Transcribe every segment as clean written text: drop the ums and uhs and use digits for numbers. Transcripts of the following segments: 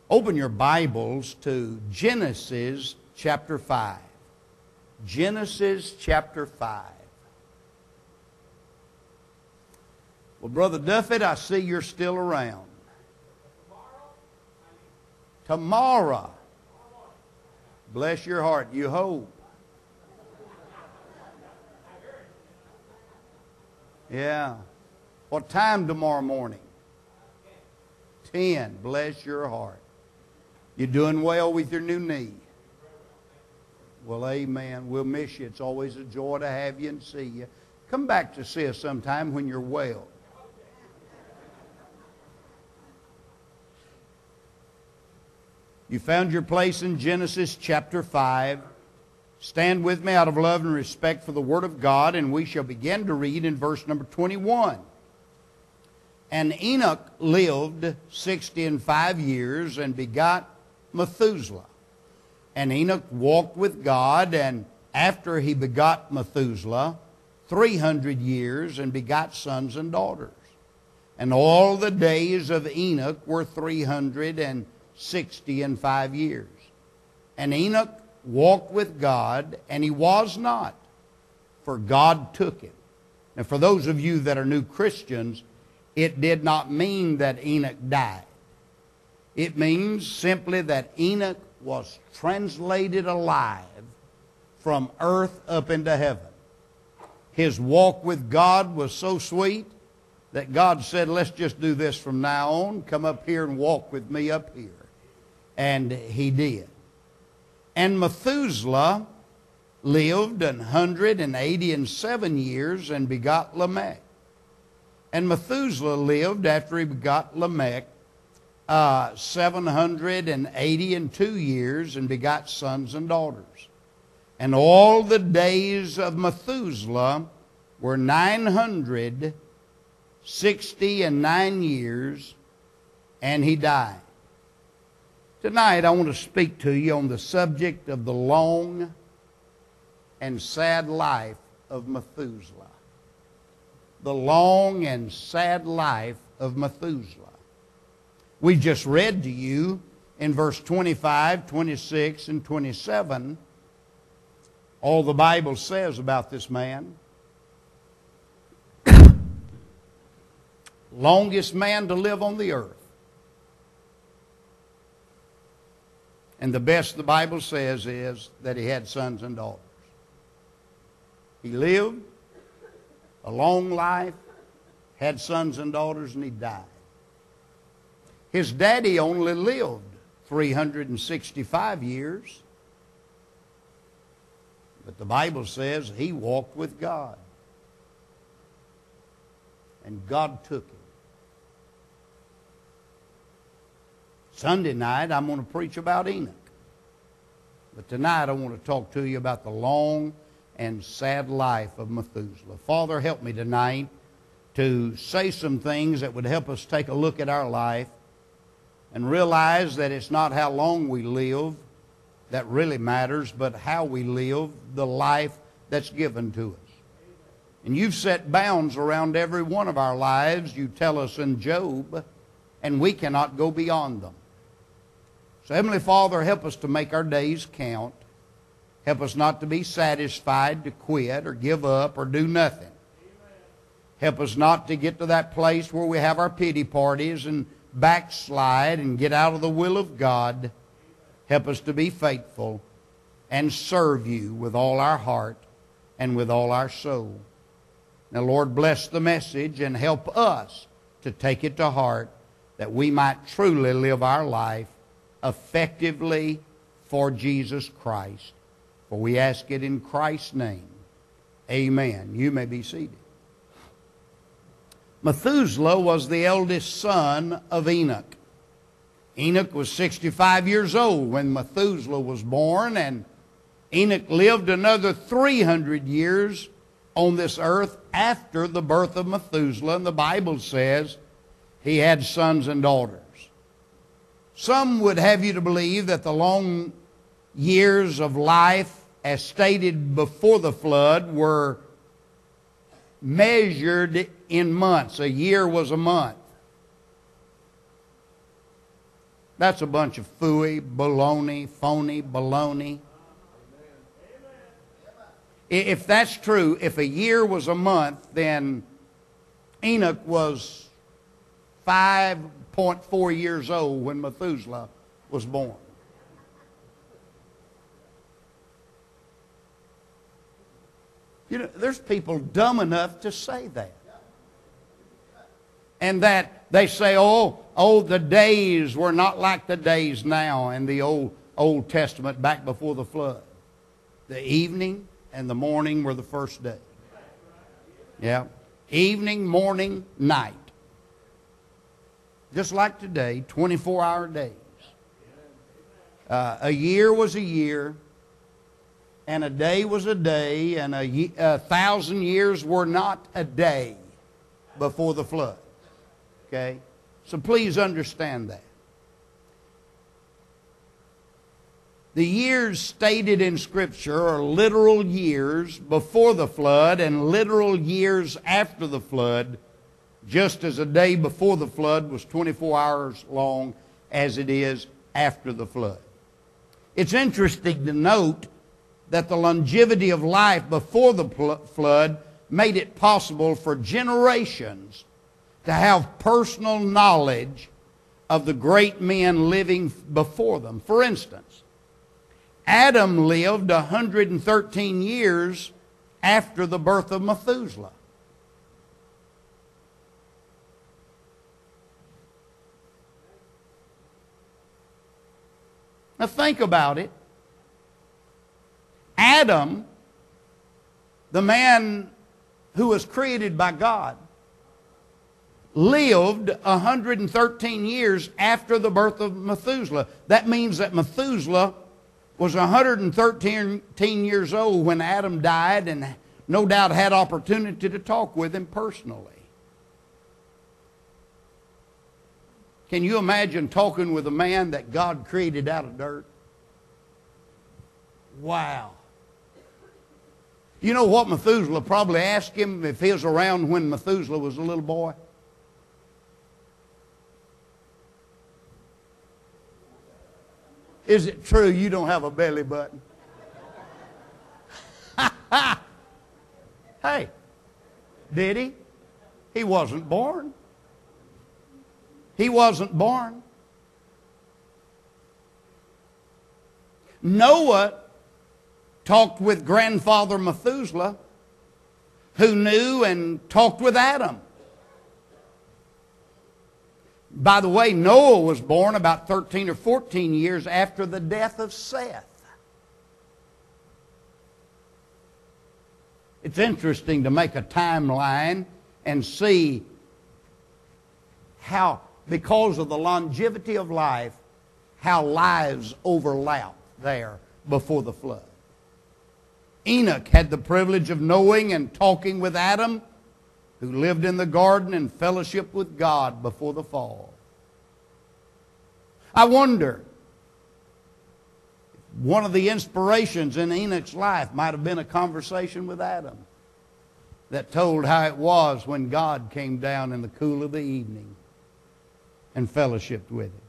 Open your Bibles to Genesis chapter 5. Genesis chapter 5. Well, Brother Duffett, I see you're still around. Tomorrow. Bless your heart. You hope. Yeah. What time tomorrow morning? 10. Bless your heart. You doing well with your new knee? Well, amen. We'll miss you. It's always a joy to have you and see you. Come back to see us sometime when you're well. You found your place in Genesis chapter 5. Stand with me out of love and respect for the Word of God, and we shall begin to read in verse number 21. And Enoch lived 65 years and begot Methuselah. And Enoch walked with God, and after he begot Methuselah 300 years and begot sons and daughters. And all the days of Enoch were 365 years. And Enoch walked with God, and he was not, for God took him. Now, for those of you that are new Christians, it did not mean that Enoch died. It means simply that Enoch was translated alive from earth up into heaven. His walk with God was so sweet that God said, let's just do this from now on. Come up here and walk with me up here. And he did. And Methuselah lived 187 years and begot Lamech. And Methuselah lived, after he begot Lamech, 782 years and begot sons and daughters. And all the days of Methuselah were 969 years, and he died. Tonight I want to speak to you on the subject of the long and sad life of Methuselah. The long and sad life of Methuselah. We just read to you in verse 25, 26, and 27 all the Bible says about this man. Longest man to live on the earth. And the best the Bible says is that he had sons and daughters. He lived a long life, had sons and daughters, and he died. His daddy only lived 365 years. But the Bible says he walked with God. And God took him. Sunday night, I'm going to preach about Enoch. But tonight, I want to talk to you about the long and sad life of Methuselah. Father, help me tonight to say some things that would help us take a look at our life and realize that it's not how long we live that really matters, but how we live the life that's given to us. And you've set bounds around every one of our lives, you tell us in Job, and we cannot go beyond them. So, Heavenly Father, help us to make our days count. Help us not to be satisfied, to quit or give up or do nothing. Help us not to get to that place where we have our pity parties and backslide and get out of the will of God. Help us to be faithful and serve you with all our heart and with all our soul. Now, Lord, bless the message and help us to take it to heart that we might truly live our life effectively for Jesus Christ. For we ask it in Christ's name. Amen. You may be seated. Methuselah was the eldest son of Enoch. Enoch was 65 years old when Methuselah was born, and Enoch lived another 300 years on this earth after the birth of Methuselah, and the Bible says he had sons and daughters. Some would have you to believe that the long years of life, as stated before the flood, were measured in months. A year was a month. That's a bunch of phooey, baloney, phony, baloney. If that's true, if a year was a month, then Enoch was 5.4 years old when Methuselah was born. You know, there's people dumb enough to say that. And that they say, oh, the days were not like the days now in the Old Testament back before the flood. The evening and the morning were the first day. Yeah. Evening, morning, night. Just like today, 24-hour days. A year was a year, and a day was a day, and 1,000 years were not a day before the flood. Okay? So please understand that. The years stated in Scripture are literal years before the flood and literal years after the flood, just as a day before the flood was 24 hours long as it is after the flood. It's interesting to note that the longevity of life before the flood made it possible for generations to have personal knowledge of the great men living before them. For instance, Adam lived 113 years after the birth of Methuselah. Now think about it. Adam, the man who was created by God, lived 113 years after the birth of Methuselah. That means that Methuselah was 113 years old when Adam died, and no doubt had opportunity to talk with him personally. Can you imagine talking with a man that God created out of dirt? Wow. You know what Methuselah probably asked him if he was around when Methuselah was a little boy? Is it true you don't have a belly button? Hey, did he? He wasn't born. He wasn't born. Noah talked with grandfather Methuselah, who knew and talked with Adam. By the way, Noah was born about 13 or 14 years after the death of Seth. It's interesting to make a timeline and see how, because of the longevity of life, how lives overlap there before the flood. Enoch had the privilege of knowing and talking with Adam, who lived in the garden in fellowship with God before the fall. I wonder, one of the inspirations in Enoch's life might have been a conversation with Adam that told how it was when God came down in the cool of the evening and fellowshiped with him.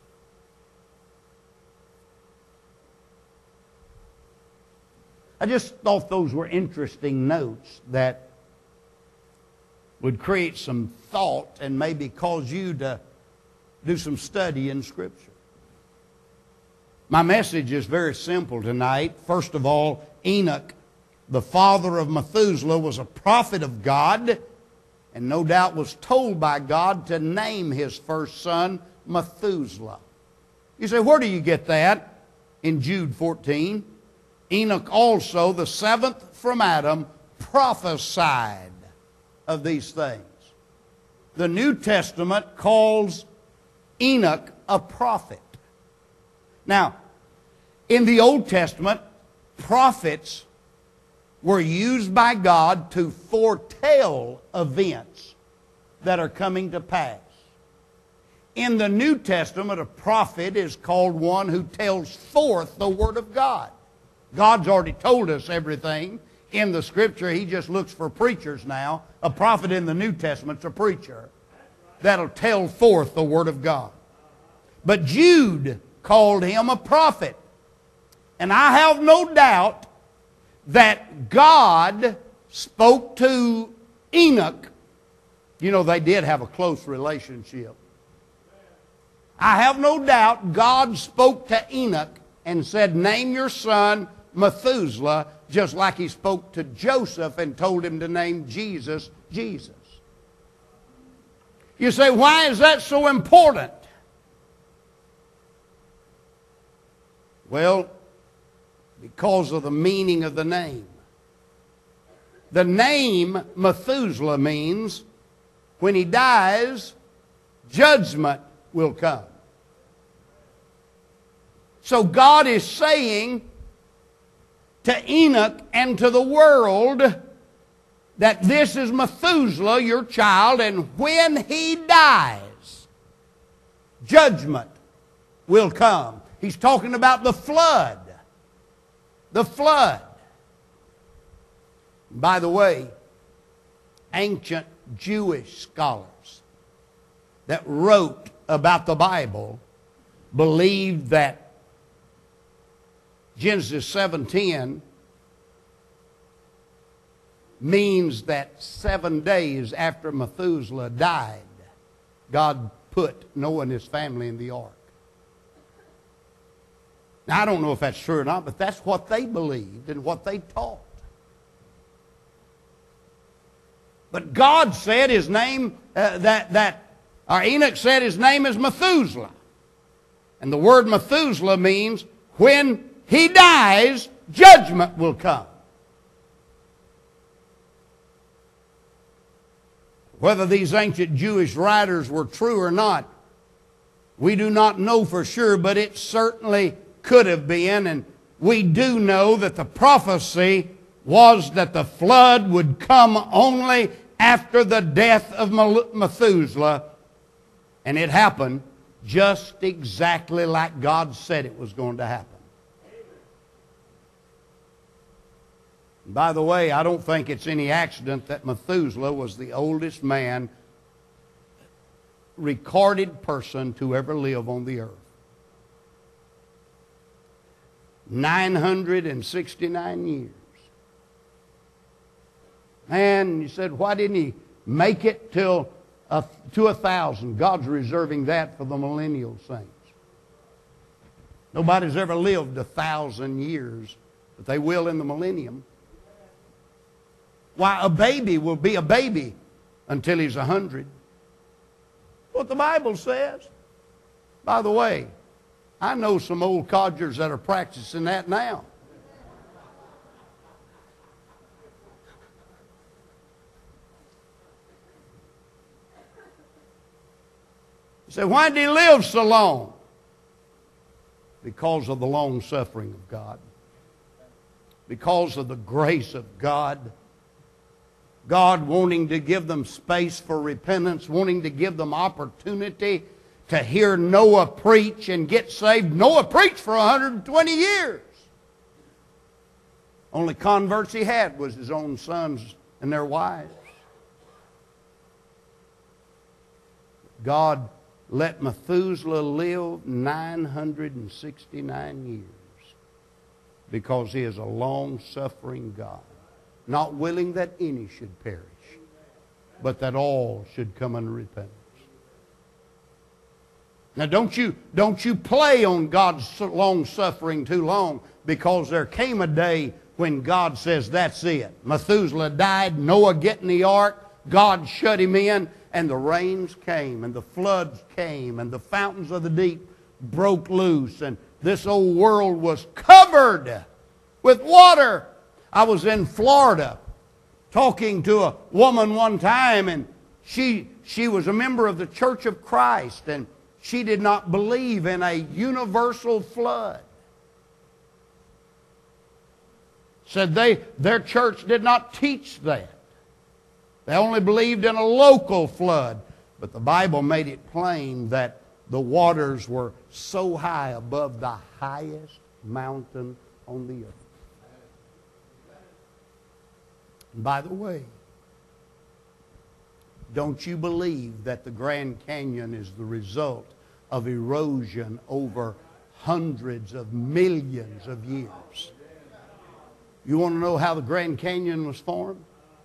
I just thought those were interesting notes that would create some thought and maybe cause you to do some study in Scripture. My message is very simple tonight. First of all, Enoch, the father of Methuselah, was a prophet of God, and no doubt was told by God to name his first son Methuselah. You say, where do you get that? In Jude 14. Enoch also, the seventh from Adam, prophesied of these things. The New Testament calls Enoch a prophet. Now, in the Old Testament, prophets were used by God to foretell events that are coming to pass. In the New Testament, a prophet is called one who tells forth the Word of God. God's already told us everything in the Scripture. He just looks for preachers now. A prophet in the New Testament's a preacher that'll tell forth the Word of God. But Jude called him a prophet. And I have no doubt that God spoke to Enoch. You know, they did have a close relationship. I have no doubt God spoke to Enoch and said, name your son Methuselah, just like he spoke to Joseph and told him to name Jesus, Jesus. You say, why is that so important? Well, because of the meaning of the name. The name Methuselah means when he dies, judgment will come. So God is saying to Enoch and to the world that this is Methuselah, your child, and when he dies, judgment will come. He's talking about the flood. The flood. By the way, ancient Jewish scholars that wrote about the Bible believed that Genesis 7:10 means that 7 days after Methuselah died, God put Noah and his family in the ark. Now, I don't know if that's true or not, but that's what they believed and what they taught. But God said his name, Enoch said his name is Methuselah. And the word Methuselah means when he dies, judgment will come. Whether these ancient Jewish writers were true or not, we do not know for sure, but it certainly could have been. And we do know that the prophecy was that the flood would come only after the death of Methuselah. And it happened just exactly like God said it was going to happen. By the way, I don't think it's any accident that Methuselah was the oldest man, recorded person to ever live on the earth. 969 years. Man, you said, why didn't he make it to 1,000? God's reserving that for the millennial saints. Nobody's ever lived 1,000 years, but they will in the millennium. Why, a baby will be a baby until he's 100. What the Bible says. By the way, I know some old codgers that are practicing that now. You say, why did he live so long? Because of the long suffering of God. Because of the grace of God. God wanting to give them space for repentance, wanting to give them opportunity to hear Noah preach and get saved. Noah preached for 120 years. Only converts he had was his own sons and their wives. God let Methuselah live 969 years because he is a long-suffering God, not willing that any should perish, but that all should come unto repentance. Now don't you play on God's long-suffering too long, because there came a day when God says, that's it. Methuselah died, Noah get in the ark, God shut him in, and the rains came, and the floods came, and the fountains of the deep broke loose, and this old world was covered with water. I was in Florida talking to a woman one time, and she was a member of the Church of Christ, and she did not believe in a universal flood. Said their church did not teach that. They only believed in a local flood. But the Bible made it plain that the waters were so high above the highest mountain on the earth. And by the way, don't you believe that the Grand Canyon is the result of erosion over hundreds of millions of years. You want to know how the Grand Canyon was formed?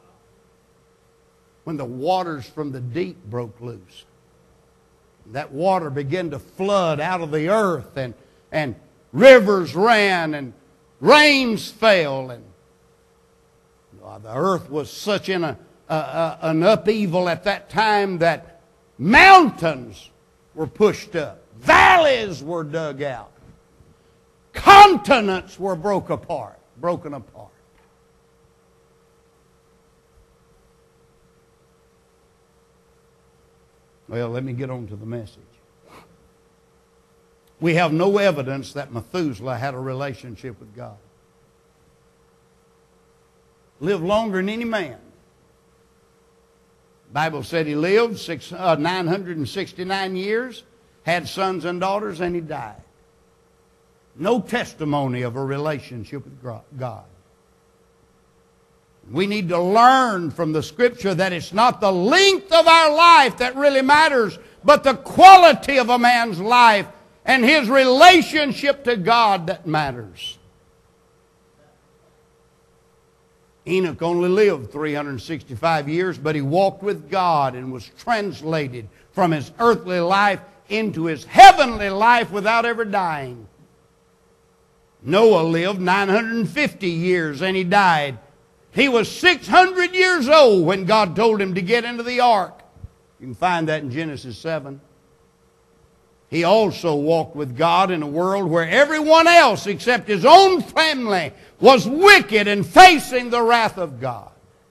When the waters from the deep broke loose. That water began to flood out of the earth, and rivers ran, and rains fell, and the earth was such in an upheaval at that time that mountains were pushed up, valleys were dug out, continents were broken apart. Well, let me get on to the message. We have no evidence that Methuselah had a relationship with God. Lived longer than any man. The Bible said he lived 969 years, had sons and daughters, and he died. No testimony of a relationship with God. We need to learn from the Scripture that it's not the length of our life that really matters, but the quality of a man's life and his relationship to God that matters. Enoch only lived 365 years, but he walked with God and was translated from his earthly life into his heavenly life without ever dying. Noah lived 950 years and he died. He was 600 years old when God told him to get into the ark. You can find that in Genesis 7. He also walked with God in a world where everyone else except his own family was wicked and facing the wrath of God.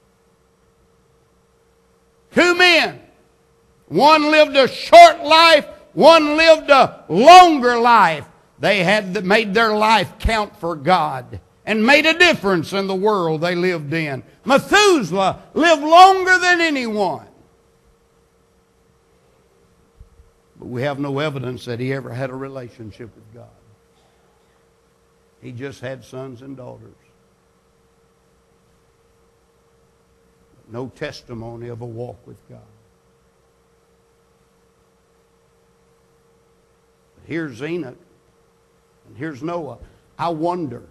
Two men. One lived a short life, one lived a longer life. They had made their life count for God and made a difference in the world they lived in. Methuselah lived longer than anyone. But we have no evidence that he ever had a relationship with God. He just had sons and daughters. No testimony of a walk with God. But here's Enoch, and here's Noah. I wonder,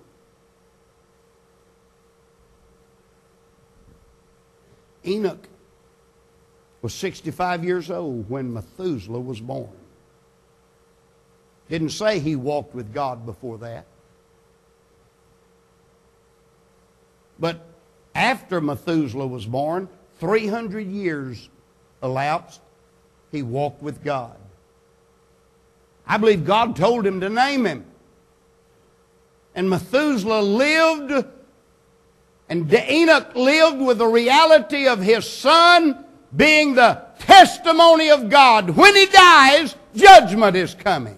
Enoch was 65 years old when Methuselah was born. Didn't say he walked with God before that. But after Methuselah was born, 300 years elapsed, he walked with God. I believe God told him to name him. And Methuselah lived, and Enoch lived with the reality of his son being the testimony of God. When he dies, judgment is coming.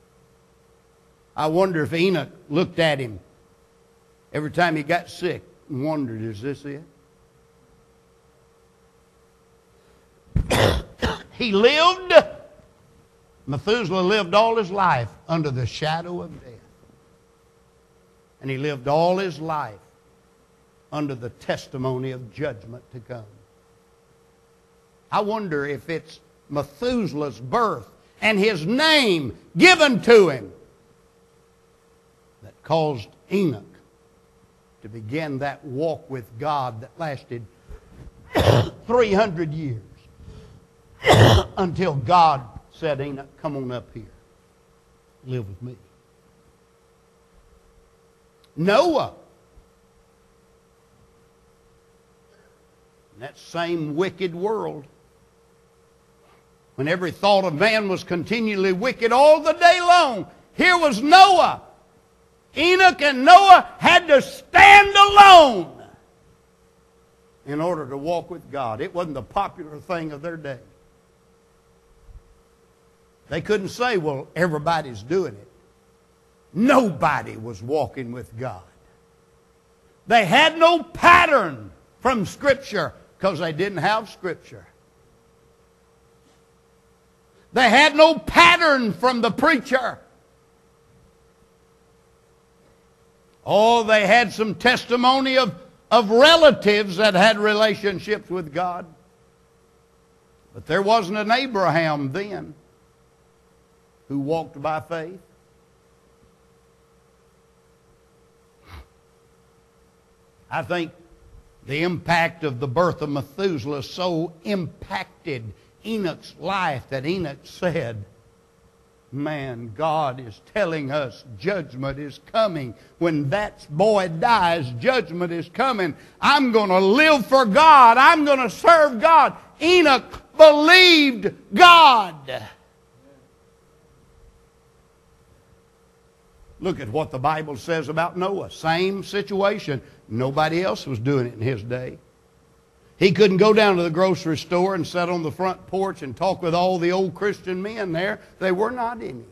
I wonder if Enoch looked at him every time he got sick and wondered, is this it? He lived, Methuselah lived all his life under the shadow of death. And he lived all his life under the testimony of judgment to come. I wonder if it's Methuselah's birth and his name given to him that caused Enoch to begin that walk with God that lasted 300 years until God said, Enoch, come on up here. Live with me. Noah, in that same wicked world, when every thought of man was continually wicked all the day long, here was Noah. Enoch and Noah had to stand alone in order to walk with God. It wasn't the popular thing of their day. They couldn't say, well, everybody's doing it. Nobody was walking with God. They had no pattern from Scripture because they didn't have Scripture. They had no pattern from the preacher. Oh, they had some testimony of relatives that had relationships with God. But there wasn't an Abraham then. who walked by faith? I think the impact of the birth of Methuselah so impacted Enoch's life that Enoch said, man, God is telling us judgment is coming. When that boy dies, judgment is coming. I'm going to live for God. I'm going to serve God. Enoch believed God. Look at what the Bible says about Noah. Same situation. Nobody else was doing it in his day. He couldn't go down to the grocery store and sit on the front porch and talk with all the old Christian men there. There were not any.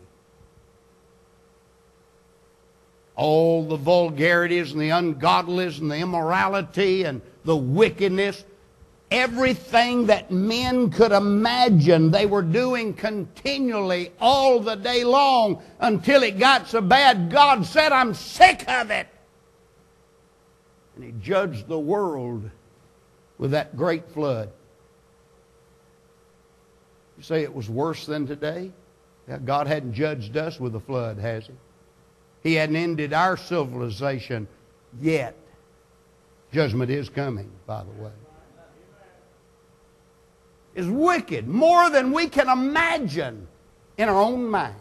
All the vulgarities and the ungodliness and the immorality and the wickedness, everything that men could imagine, they were doing continually all the day long until it got so bad God said, I'm sick of it. And He judged the world with that great flood. You say it was worse than today? Yeah, God hadn't judged us with a flood, has He? He hadn't ended our civilization yet. Judgment is coming, by the way. It's wicked, more than we can imagine in our own minds.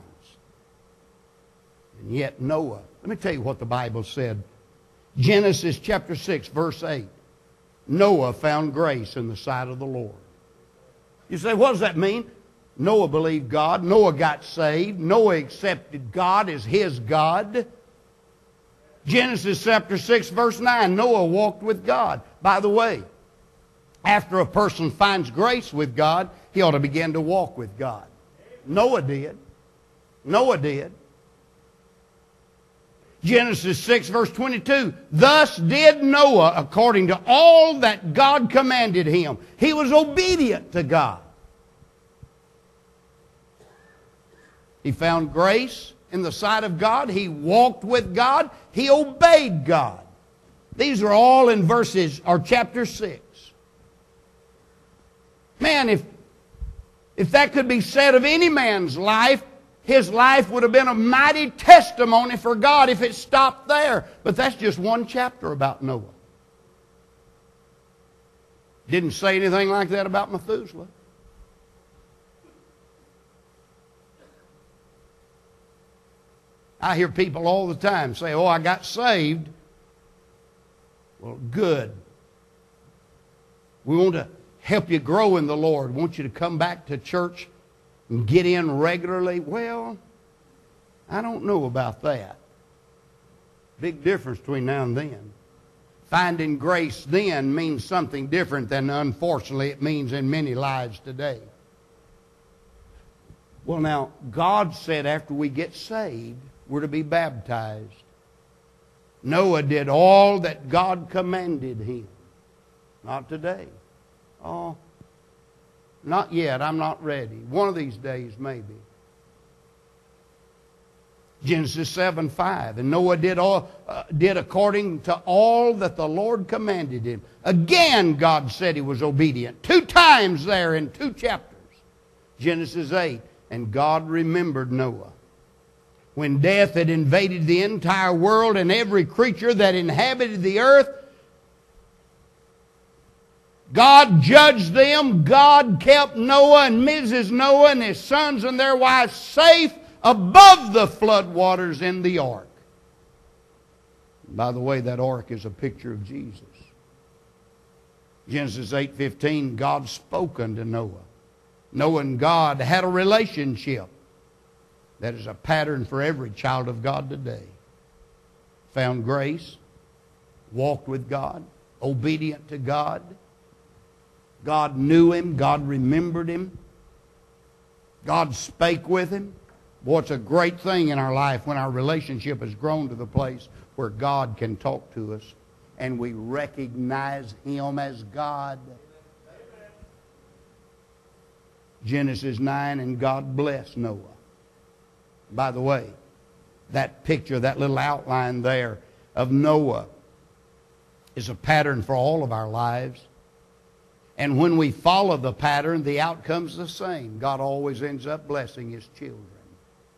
And yet Noah, let me tell you what the Bible said. Genesis chapter 6, verse 8. Noah found grace in the sight of the Lord. You say, what does that mean? Noah believed God. Noah got saved. Noah accepted God as his God. Genesis chapter 6, verse 9. Noah walked with God. By the way, after a person finds grace with God, he ought to begin to walk with God. Noah did. Noah did. Genesis 6, verse 22. Thus did Noah according to all that God commanded him. He was obedient to God. He found grace in the sight of God. He walked with God. He obeyed God. These are all in verses or chapter 6. Man, if that could be said of any man's life, his life would have been a mighty testimony for God if it stopped there. But that's just one chapter about Noah. Didn't say anything like that about Methuselah. I hear people all the time say, oh, I got saved. Well, good. We want to help you grow in the Lord. We want you to come back to church and get in regularly. Well, I don't know about that. Big difference between now and then. Finding grace then means something different than, unfortunately, it means in many lives today. Well, now, God said after we get saved, we're to be baptized. Noah did all that God commanded him. Not today. Oh, not yet. I'm not ready. One of these days, maybe. Genesis 7:5. And Noah did according to all that the Lord commanded him. Again, God said he was obedient. 2 times there in 2 chapters. Genesis 8. And God remembered Noah. When death had invaded the entire world and every creature that inhabited the earth, God judged them. God kept Noah and Mrs. Noah and his sons and their wives safe above the flood waters in the ark. By the way, that ark is a picture of Jesus. Genesis 8:15, God spoke unto Noah. Noah and God had a relationship that is a pattern for every child of God today. Found grace, walked with God, obedient to God. God knew him. God remembered him. God spake with him. Boy, it's a great thing in our life when our relationship has grown to the place where God can talk to us and we recognize him as God. Genesis 9, and God blessed Noah. By the way, that picture, that little outline there of Noah is a pattern for all of our lives. And when we follow the pattern, the outcome's the same. God always ends up blessing his children.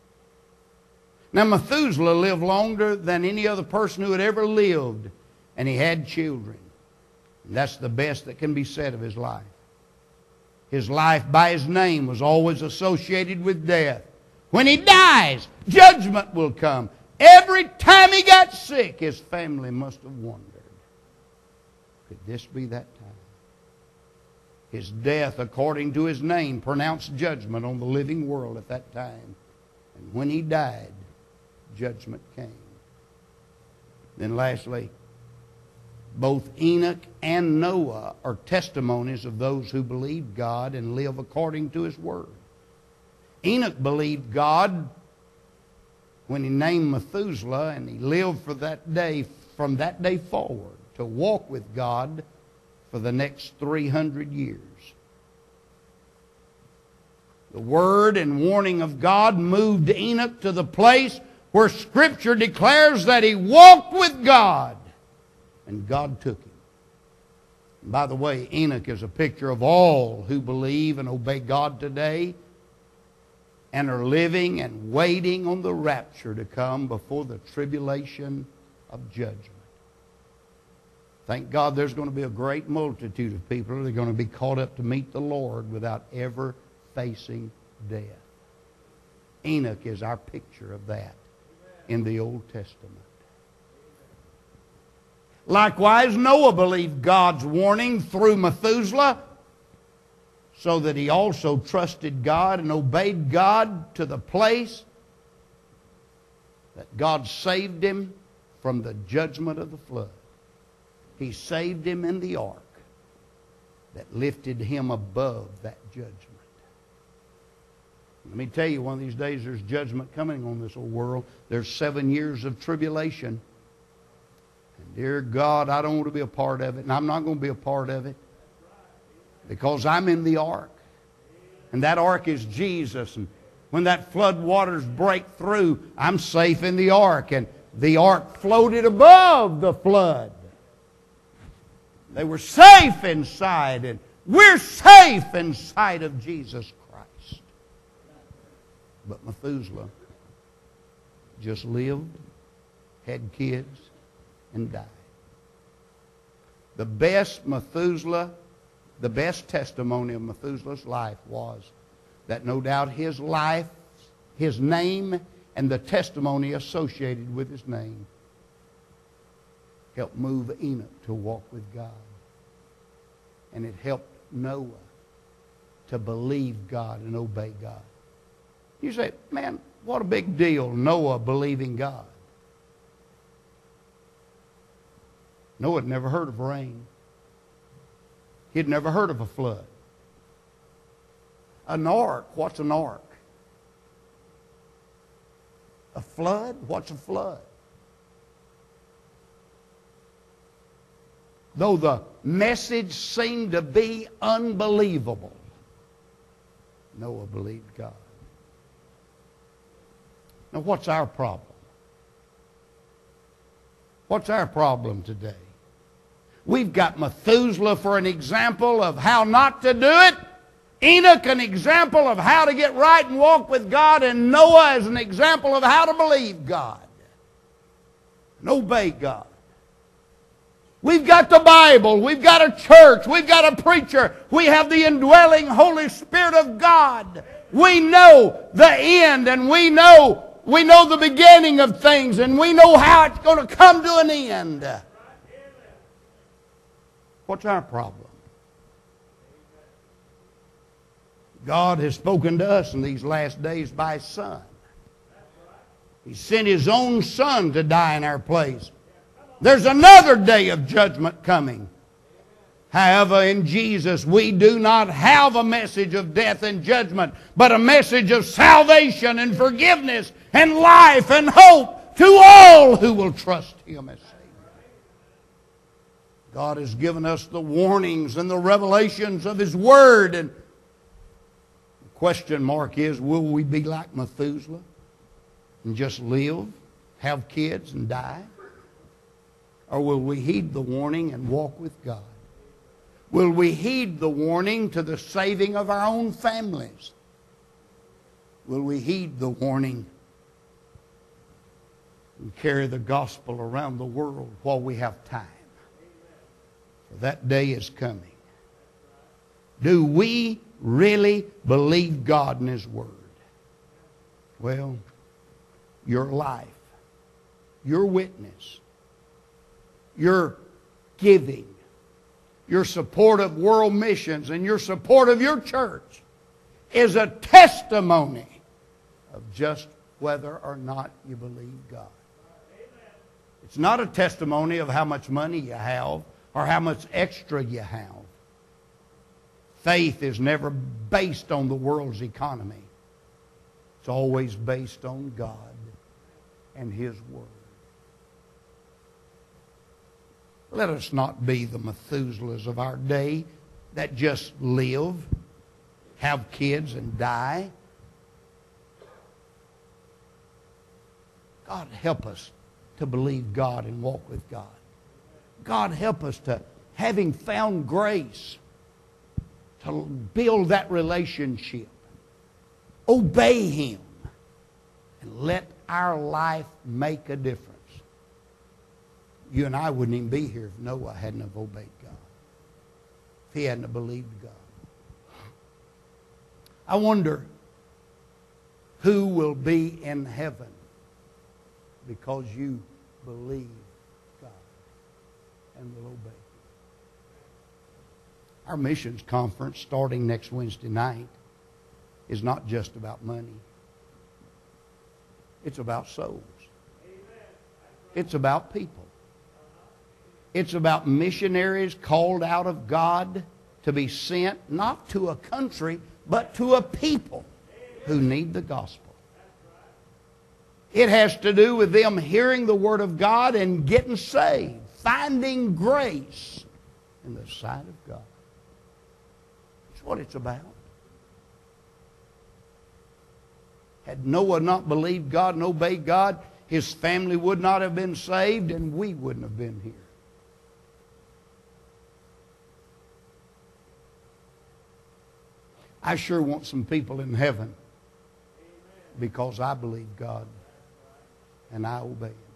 Now, Methuselah lived longer than any other person who had ever lived, and he had children. And that's the best that can be said of his life. His life by his name was always associated with death. When he dies, judgment will come. Every time he got sick, his family must have wondered, could this be that time? His death, according to his name, pronounced judgment on the living world at that time. And when he died, judgment came. Then lastly, both Enoch and Noah are testimonies of those who believe God and live according to His Word. Enoch believed God when he named Methuselah, and he lived for that day, from that day forward, to walk with God for the next 300 years. The word and warning of God moved Enoch to the place where Scripture declares that he walked with God, and God took him. And by the way, Enoch is a picture of all who believe and obey God today and are living and waiting on the rapture to come before the tribulation of judgment. Thank God there's going to be a great multitude of people that are going to be caught up to meet the Lord without ever facing death. Enoch is our picture of that in the Old Testament. Likewise, Noah believed God's warning through Methuselah, so that he also trusted God and obeyed God to the place that God saved him from the judgment of the flood. He saved him in the ark that lifted him above that judgment. Let me tell you, one of these days there's judgment coming on this old world. There's 7 years of tribulation. And dear God, I don't want to be a part of it, and I'm not going to be a part of it, because I'm in the ark. And that ark is Jesus. And when that flood waters break through, I'm safe in the ark. And the ark floated above the flood. They were safe inside, and we're safe inside of Jesus Christ. But Methuselah just lived, had kids, and died. The best testimony of Methuselah's life was that no doubt his life, his name, and the testimony associated with his name helped move Enoch to walk with God. And it helped Noah to believe God and obey God. You say, man, what a big deal, Noah believing God. Noah had never heard of rain. He'd never heard of a flood. An ark, what's an ark? A flood? What's a flood? Though the message seemed to be unbelievable, Noah believed God. Now, what's our problem? What's our problem today? We've got Methuselah for an example of how not to do it, Enoch an example of how to get right and walk with God, and Noah as an example of how to believe God and obey God. We've got the Bible, we've got a church, we've got a preacher, we have the indwelling Holy Spirit of God. We know the end, and we know the beginning of things, and we know how it's going to come to an end. What's our problem? God has spoken to us in these last days by His Son. He sent His own Son to die in our place. There's another day of judgment coming. However, in Jesus, we do not have a message of death and judgment, but a message of salvation and forgiveness and life and hope to all who will trust Him as Savior. God has given us the warnings and the revelations of His Word. And the question mark is, will we be like Methuselah and just live, have kids, and die? Or will we heed the warning and walk with God? Will we heed the warning to the saving of our own families? Will we heed the warning and carry the gospel around the world while we have time. For that day is coming. Do we really believe God and His Word? Well, your life, your witness, your giving, your support of world missions, and your support of your church is a testimony of just whether or not you believe God. It's not a testimony of how much money you have or how much extra you have. Faith is never based on the world's economy. It's always based on God and His Word. Let us not be the Methuselahs of our day that just live, have kids, and die. God help us to believe God and walk with God. God help us to, having found grace, to build that relationship, obey Him, and let our life make a difference. You and I wouldn't even be here if Noah hadn't have obeyed God, if he hadn't have believed God. I wonder who will be in heaven because you believe God and will obey. Our missions conference starting next Wednesday night is not just about money. It's about souls. It's about people. It's about missionaries called out of God to be sent not to a country, but to a people who need the gospel. It has to do with them hearing the Word of God and getting saved, finding grace in the sight of God. That's what it's about. Had Noah not believed God and obeyed God, his family would not have been saved and we wouldn't have been here. I sure want some people in heaven because I believe God and I obey Him.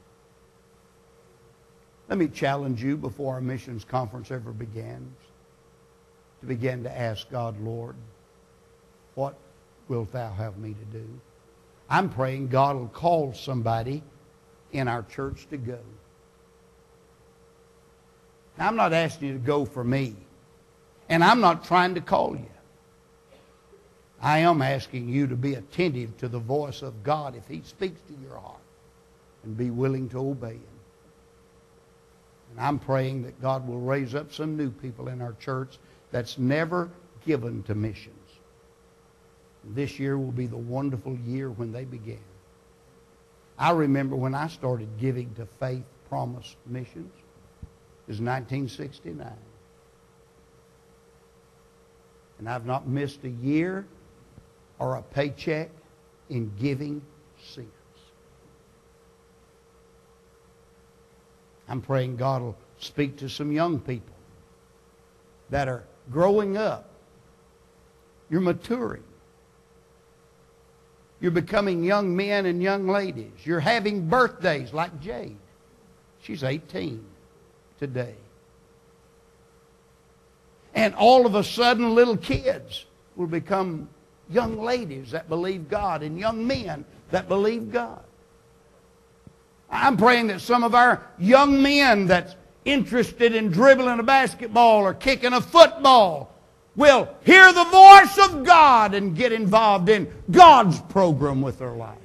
Let me challenge you before our missions conference ever begins to begin to ask God, Lord, what wilt Thou have me to do? I'm praying God will call somebody in our church to go. Now, I'm not asking you to go for me, and I'm not trying to call you. I am asking you to be attentive to the voice of God if He speaks to your heart and be willing to obey Him. And I'm praying that God will raise up some new people in our church that's never given to missions. This year will be the wonderful year when they began. I remember when I started giving to Faith Promise Missions. It was 1969. And I've not missed a year or a paycheck in giving since. I'm praying God will speak to some young people that are growing up. You're maturing. You're becoming young men and young ladies. You're having birthdays like Jade. She's 18 today. And all of a sudden, little kids will become young ladies that believe God and young men that believe God. I'm praying that some of our young men that's interested in dribbling a basketball or kicking a football will hear the voice of God and get involved in God's program with their life.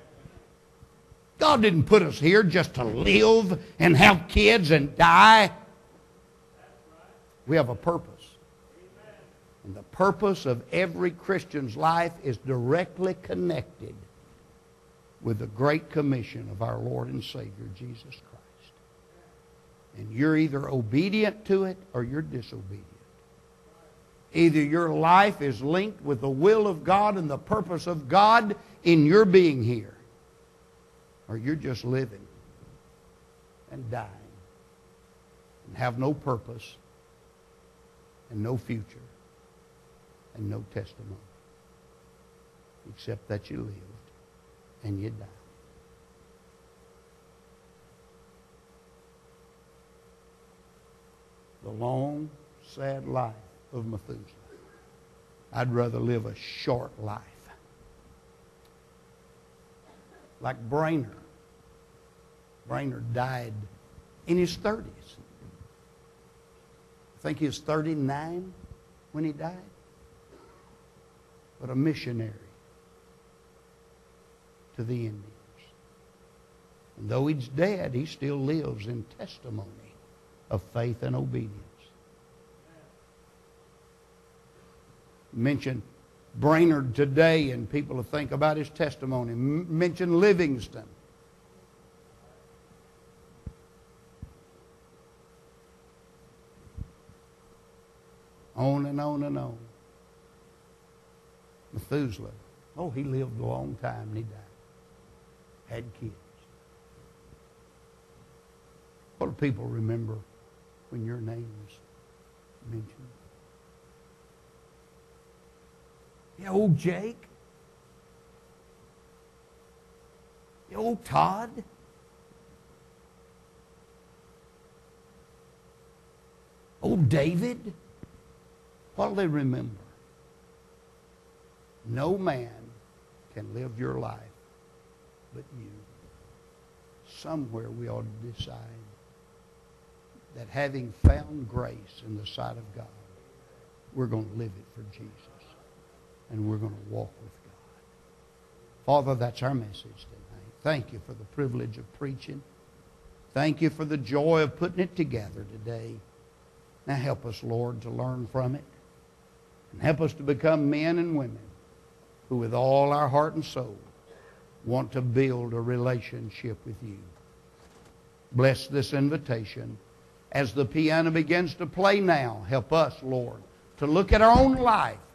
God didn't put us here just to live and have kids and die. We have a purpose. And the purpose of every Christian's life is directly connected with the Great Commission of our Lord and Savior, Jesus Christ. And you're either obedient to it or you're disobedient. Either your life is linked with the will of God and the purpose of God in your being here, or you're just living and dying and have no purpose and no future and no testimony except that you lived and you died. long, sad life of Methuselah. I'd rather live a short life. Like Brainerd. Brainerd died in his 30s. I think he was 39 when he died. But a missionary to the Indians. And though he's dead, he still lives in testimony of faith and obedience. Mention Brainerd today and people will think about his testimony. Mention Livingston. On and on and on. Methuselah. Oh, he lived a long time and he died. Had kids. What do people remember when your name is mentioned? Yeah, old Jake. Yeah, old Todd. Old David. What do they remember? No man can live your life but you. Somewhere we ought to decide that having found grace in the sight of God, we're going to live it for Jesus. And we're going to walk with God. Father, that's our message tonight. Thank you for the privilege of preaching. Thank you for the joy of putting it together today. Now help us, Lord, to learn from it. And help us to become men and women who with all our heart and soul want to build a relationship with you. Bless this invitation. As the piano begins to play now, help us, Lord, to look at our own life